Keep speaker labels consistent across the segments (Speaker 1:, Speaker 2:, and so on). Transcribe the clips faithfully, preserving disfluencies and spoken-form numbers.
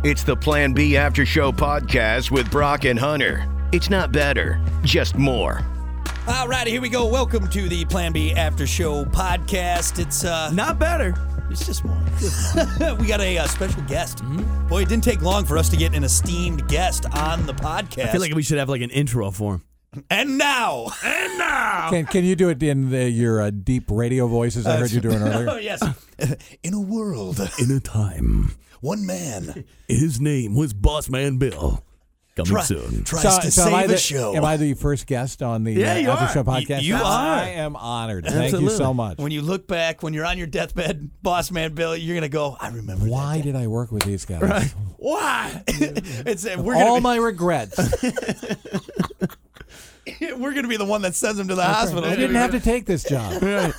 Speaker 1: It's the Plan B After Show podcast with Brock and Hunter. It's not better, just more.
Speaker 2: All right, here we go. Welcome to the Plan B After Show podcast. It's uh,
Speaker 3: not better.
Speaker 2: It's just more. Just more. We got a uh, special guest. Mm-hmm. Boy, it didn't take long for us to get an esteemed guest on the podcast.
Speaker 3: I feel like we should have like an intro for him.
Speaker 2: And now,
Speaker 3: and now,
Speaker 4: can can you do it in the, your uh, deep radio voices I heard you doing earlier?
Speaker 2: Oh yes. In a world,
Speaker 3: in a time,
Speaker 2: one man,
Speaker 3: his name was Boss Man Bill. Coming
Speaker 2: Try,
Speaker 3: soon.
Speaker 2: Tries
Speaker 4: so,
Speaker 2: to
Speaker 4: so
Speaker 2: save
Speaker 4: the,
Speaker 2: a show.
Speaker 4: Am I the first guest on the
Speaker 3: yeah,
Speaker 4: uh, After Show podcast?
Speaker 2: You, you are.
Speaker 4: I am honored. Absolutely. Thank you so much.
Speaker 2: When you look back, when you're on your deathbed, Boss Man Bill, you're gonna go, I remember.
Speaker 4: Why
Speaker 2: that
Speaker 4: did I work with these guys?
Speaker 3: Right. Why?
Speaker 2: it's uh, we're
Speaker 4: all
Speaker 2: gonna be,
Speaker 4: my regrets.
Speaker 2: We're going to be the one that sends him to the That's hospital.
Speaker 4: Right. I didn't have to take this job.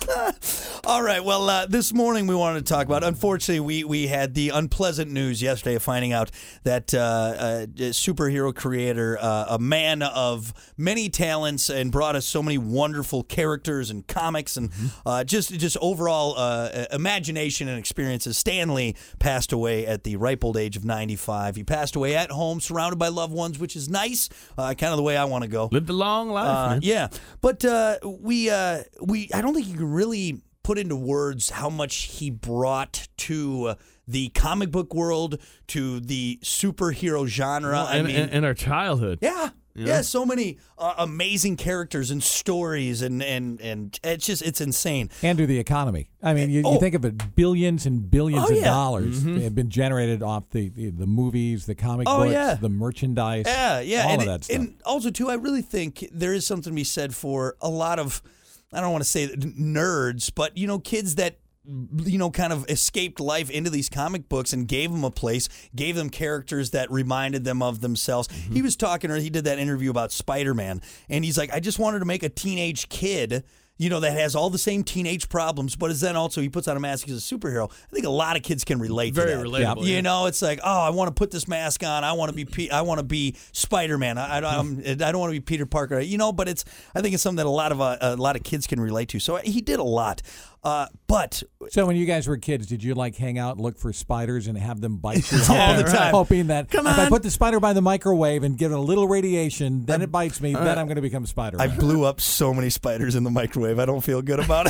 Speaker 2: All right. Well, uh, this morning we wanted to talk about, unfortunately, we, we had the unpleasant news yesterday of finding out that uh, a superhero creator, uh, a man of many talents and brought us so many wonderful characters and comics and mm-hmm. uh, just just overall uh, imagination and experiences, Stan Lee passed away at the ripe old age of ninety-five. He passed away at home, surrounded by loved ones, which is nice, uh, kind of the way I want to go.
Speaker 3: Lived a long life,
Speaker 2: uh,
Speaker 3: man.
Speaker 2: Yeah, but uh, we uh, we I don't think you can really put into words how much he brought to uh, the comic book world, to the superhero genre.
Speaker 3: Well,
Speaker 2: I
Speaker 3: and,
Speaker 2: mean,
Speaker 3: and, and our childhood.
Speaker 2: Yeah.
Speaker 3: Yeah.
Speaker 2: yeah, so many uh, amazing characters and stories, and, and, and it's just, it's insane.
Speaker 4: And to the economy. I mean, you,
Speaker 2: oh.
Speaker 4: you think of it, billions and billions
Speaker 2: oh,
Speaker 4: of
Speaker 2: yeah.
Speaker 4: dollars
Speaker 3: mm-hmm.
Speaker 4: have been generated off the, the, the movies, the comic
Speaker 2: oh,
Speaker 4: books,
Speaker 2: yeah.
Speaker 4: the merchandise,
Speaker 2: yeah, yeah.
Speaker 4: all
Speaker 2: and,
Speaker 4: of that stuff.
Speaker 2: And also, too, I really think there is something to be said for a lot of, I don't want to say nerds, but, you know, kids that, you know, kind of escaped life into these comic books and gave them a place, gave them characters that reminded them of themselves. Mm-hmm. He was talking, or he did that interview about Spider-Man, and he's like, I just wanted to make a teenage kid, you know, that has all the same teenage problems, but is then also, he puts on a mask as a superhero. I think a lot of kids can relate
Speaker 3: Very
Speaker 2: to that.
Speaker 3: relatable.
Speaker 2: You
Speaker 3: yeah.
Speaker 2: know, it's like, oh, I want to put this mask on. I want to be P- I want to be Spider-Man. I, I, I'm, I don't want to be Peter Parker. You know, but it's, I think it's something that a lot of uh, a lot of kids can relate to. So he did a lot. Uh, but
Speaker 4: so when you guys were kids, did you like hang out and look for spiders and have them bite you
Speaker 2: all the time,
Speaker 4: hoping that
Speaker 3: Come
Speaker 4: if
Speaker 3: on.
Speaker 4: I put the spider by the microwave and give it a little radiation, then it bites me, uh, then I'm going to become Spider-Man.
Speaker 2: I blew up so many spiders in the microwave. I don't feel good about it.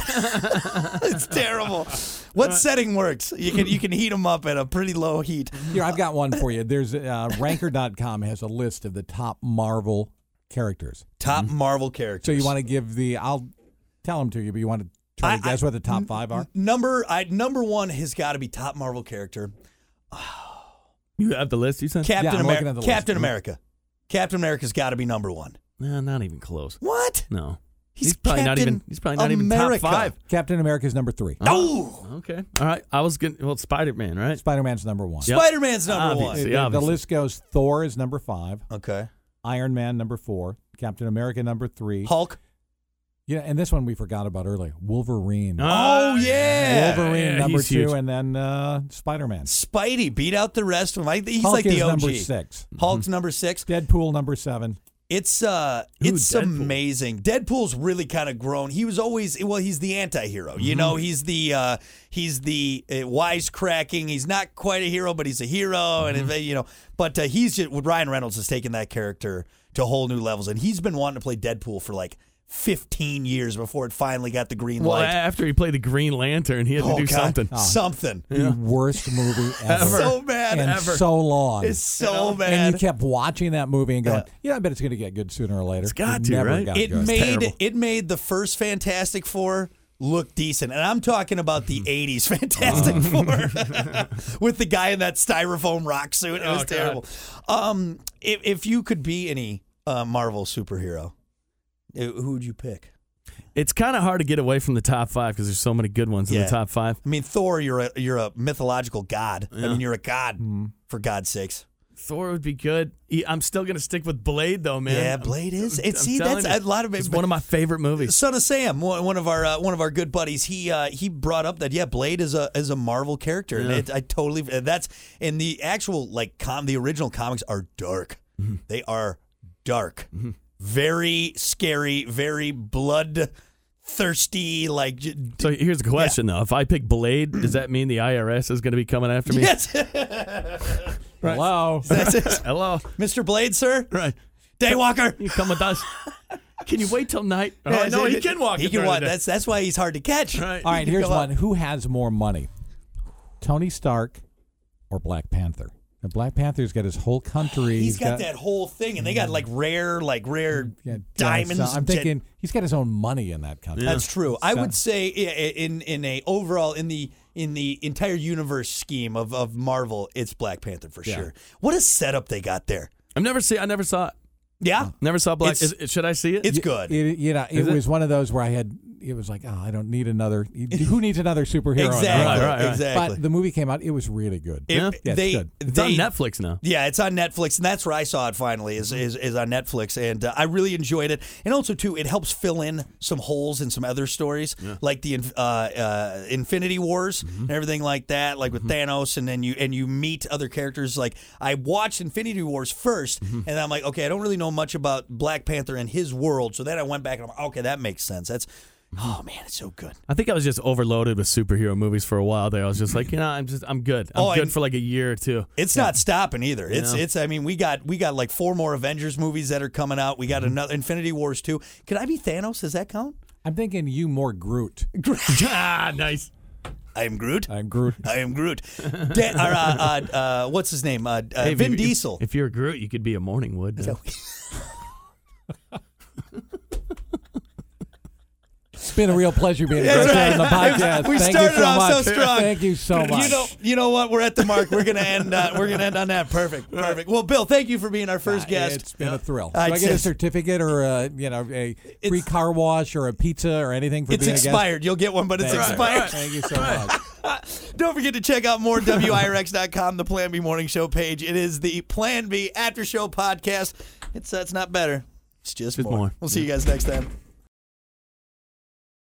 Speaker 2: It's terrible. What setting works? You can you can heat them up at a pretty low heat.
Speaker 4: Here, I've got one for you. There's uh, ranker dot com has a list of the top Marvel characters.
Speaker 2: Top mm-hmm. Marvel characters.
Speaker 4: So you want to give the? I'll tell them to you, but you want to try to I, guess I, what the top five are?
Speaker 2: Number I number one has got to be top Marvel character.
Speaker 3: You have the list, you said?
Speaker 2: Captain
Speaker 4: yeah,
Speaker 2: America. Captain list. America. Captain America's got to be number one.
Speaker 3: No, not even close.
Speaker 2: What?
Speaker 3: No.
Speaker 2: He's,
Speaker 3: he's probably
Speaker 2: Captain
Speaker 3: not even. He's probably not
Speaker 2: America.
Speaker 3: even top five.
Speaker 4: Captain America's number three.
Speaker 2: Oh,
Speaker 3: okay. All right. I was good. Well, Spider-Man, right?
Speaker 4: Spider-Man's number one.
Speaker 3: Yep.
Speaker 2: Spider-Man's number
Speaker 3: Obviously,
Speaker 4: one.
Speaker 3: obviously.
Speaker 4: The list goes: Thor is number five.
Speaker 2: Okay.
Speaker 4: Iron Man number four. Captain America number three.
Speaker 2: Hulk.
Speaker 4: Yeah, and this one we forgot about earlier. Wolverine.
Speaker 2: Oh, yeah.
Speaker 4: Wolverine
Speaker 3: yeah,
Speaker 4: number two,
Speaker 3: huge.
Speaker 4: and then uh, Spider-Man.
Speaker 2: Spidey beat out the rest of them. He's
Speaker 4: Hulk
Speaker 2: like the
Speaker 4: is
Speaker 2: O G.
Speaker 4: number six.
Speaker 2: Hulk's number six.
Speaker 4: Deadpool number seven.
Speaker 2: It's uh,
Speaker 3: Ooh,
Speaker 2: it's
Speaker 3: Deadpool.
Speaker 2: amazing. Deadpool's really kind of grown. He was always well. He's the anti-hero. Mm-hmm. You know, he's the uh, he's the uh, wisecracking. He's not quite a hero, but he's a hero. Mm-hmm. And you know, but uh, he's just Ryan Reynolds has taken that character to whole new levels, and he's been wanting to play Deadpool for like fifteen years before it finally got the green
Speaker 3: well,
Speaker 2: light.
Speaker 3: After he played the Green Lantern, he had
Speaker 2: oh,
Speaker 3: to do
Speaker 2: God.
Speaker 3: something.
Speaker 4: Oh.
Speaker 2: Something.
Speaker 4: The
Speaker 3: Yeah.
Speaker 4: worst movie ever.
Speaker 3: Ever.
Speaker 2: So bad.
Speaker 4: and
Speaker 3: ever.
Speaker 4: so long.
Speaker 2: It's so
Speaker 4: you know?
Speaker 2: bad.
Speaker 4: And you kept watching that movie and going,
Speaker 2: Yeah.
Speaker 4: yeah, I bet it's going to get good sooner or later.
Speaker 3: It's got
Speaker 4: it
Speaker 3: to,
Speaker 4: never
Speaker 3: right?
Speaker 4: got
Speaker 2: It
Speaker 4: good.
Speaker 2: made
Speaker 3: terrible.
Speaker 2: it made the first Fantastic Four look decent, and I'm talking about the eighties Fantastic Four with the guy in that styrofoam rock suit. It was
Speaker 3: Oh,
Speaker 2: terrible. Um, if if you could be any uh, Marvel superhero, who would you pick?
Speaker 3: It's kind of hard to get away from the top five because there's so many good ones in
Speaker 2: Yeah.
Speaker 3: the top five.
Speaker 2: I mean, Thor, you're a you're a mythological god. I
Speaker 3: Yeah.
Speaker 2: mean, you're a god
Speaker 4: Mhm.
Speaker 2: for God's sakes.
Speaker 3: Thor would be good. He- I'm still going to stick with Blade, though, man.
Speaker 2: Yeah, Blade is.
Speaker 3: I'm-
Speaker 2: It's
Speaker 3: I'm
Speaker 2: see,
Speaker 3: telling
Speaker 2: that's
Speaker 3: you,
Speaker 2: a lot of
Speaker 3: It's one of my favorite movies.
Speaker 2: Son of Sam, one one of our uh, one of our good buddies, he uh, he brought up that yeah, Blade is a is a Marvel character, and
Speaker 3: Yeah.
Speaker 2: it, I totally that's and the actual like com the original comics are dark.
Speaker 3: Mm-hmm.
Speaker 2: They are dark, mm-hmm. very scary, very blood thirsty. Like j-
Speaker 3: So here's the question, though. If I pick Blade, does that mean the I R S is going to be coming after me?
Speaker 2: yes,
Speaker 4: Hello.
Speaker 2: That's it.
Speaker 3: Hello.
Speaker 2: Mister Blade, sir?
Speaker 3: Right.
Speaker 2: Daywalker.
Speaker 3: You come with us. Can you wait till night? Oh,
Speaker 2: Yeah,
Speaker 3: no,
Speaker 2: it-
Speaker 3: he can walk.
Speaker 2: He
Speaker 3: it
Speaker 2: can
Speaker 3: during
Speaker 2: walk.
Speaker 3: the day.
Speaker 2: That's that's why he's hard to catch.
Speaker 3: Right.
Speaker 4: All right,
Speaker 2: He can
Speaker 4: here's
Speaker 2: go
Speaker 4: one.
Speaker 2: up.
Speaker 4: Who has more money? Tony Stark or Black Panther? And Black Panther's got his whole country.
Speaker 2: He's got that whole thing, and they got like rare, like rare
Speaker 4: yeah,
Speaker 2: diamonds.
Speaker 4: so I'm
Speaker 2: jet-
Speaker 4: thinking he's got his own money in that country.
Speaker 2: That's true. I
Speaker 4: So-
Speaker 2: would say i- i- in in a overall in the in the entire universe scheme of, of Marvel, it's Black Panther for
Speaker 4: Yeah.
Speaker 2: sure. What a setup they got there.
Speaker 3: I've never seen. I never saw it.
Speaker 2: Yeah,
Speaker 3: Never saw Black.
Speaker 2: It's-
Speaker 3: Is, it- should I see it?
Speaker 2: it's
Speaker 4: Y-
Speaker 2: good.
Speaker 4: It, you know, it
Speaker 3: Is it?
Speaker 4: was one of those where I had. It was like, oh, I don't need another. Who needs another superhero?
Speaker 2: exactly.
Speaker 4: in that?
Speaker 3: Right, right, right.
Speaker 2: Exactly.
Speaker 4: But the movie came out. It was really good.
Speaker 2: It-
Speaker 3: Yeah?
Speaker 4: Yeah, it's
Speaker 2: they,
Speaker 4: good.
Speaker 3: it's
Speaker 2: they,
Speaker 3: on Netflix now.
Speaker 2: Yeah, it's on Netflix, and that's where I saw it finally. Is is, is on Netflix, and uh, I really enjoyed it. And also, too, it helps fill in some holes in some other stories, like the uh, uh, Infinity Wars and everything like that, like with Thanos. And then you and you meet other characters. Like I watched Infinity Wars first, and I'm like, okay, I don't really know much about Black Panther and his world. So then I went back and I'm like, okay, that makes sense. That's oh man, it's so good.
Speaker 3: I think I was just overloaded with superhero movies for a while there. I was just like, you know, I'm just, I'm good. I'm
Speaker 2: Oh,
Speaker 3: good
Speaker 2: and-
Speaker 3: for like a year or two.
Speaker 2: It's not stopping either. It's
Speaker 3: Yeah.
Speaker 2: it's. I mean, we got we got like four more Avengers movies that are coming out. We got another Infinity Wars two. Could I be Thanos? Does that count?
Speaker 4: I'm thinking you more Groot.
Speaker 3: ah, nice.
Speaker 2: I am Groot.
Speaker 4: I'm Groot.
Speaker 2: I am Groot. Dan, or, uh, uh, uh, what's his name? Uh, uh,
Speaker 3: Hey, if
Speaker 2: Vin
Speaker 3: you- if-
Speaker 2: Diesel.
Speaker 3: If, you're a Groot, you could be a Morningwood. though.
Speaker 4: It's been a real pleasure being a
Speaker 2: That's
Speaker 4: guest
Speaker 2: right.
Speaker 4: on the podcast.
Speaker 2: We
Speaker 4: Thank
Speaker 2: started
Speaker 4: you so
Speaker 2: off
Speaker 4: much.
Speaker 2: so strong.
Speaker 4: Thank you so much.
Speaker 2: You know, you know what? We're at the mark. We're gonna end. Uh, we're gonna end on that. Perfect. Perfect. Well, Bill, thank you for being our first
Speaker 4: Uh,
Speaker 2: guest.
Speaker 4: It's been a thrill. Do
Speaker 2: Uh,
Speaker 4: I get a
Speaker 2: it's-
Speaker 4: certificate or a, you know a free
Speaker 2: It's-
Speaker 4: car wash or a pizza or anything for
Speaker 2: It's
Speaker 4: being
Speaker 2: expired. You'll get one, but
Speaker 4: a
Speaker 2: it's
Speaker 4: guest?
Speaker 2: expired.
Speaker 4: Thank you so much.
Speaker 2: Don't forget to check out more W I R X dot com, the Plan B Morning Show page. It is the Plan B After Show podcast. It's uh, it's not better. It's just,
Speaker 3: Just
Speaker 2: more.
Speaker 3: more.
Speaker 2: We'll see you guys next time.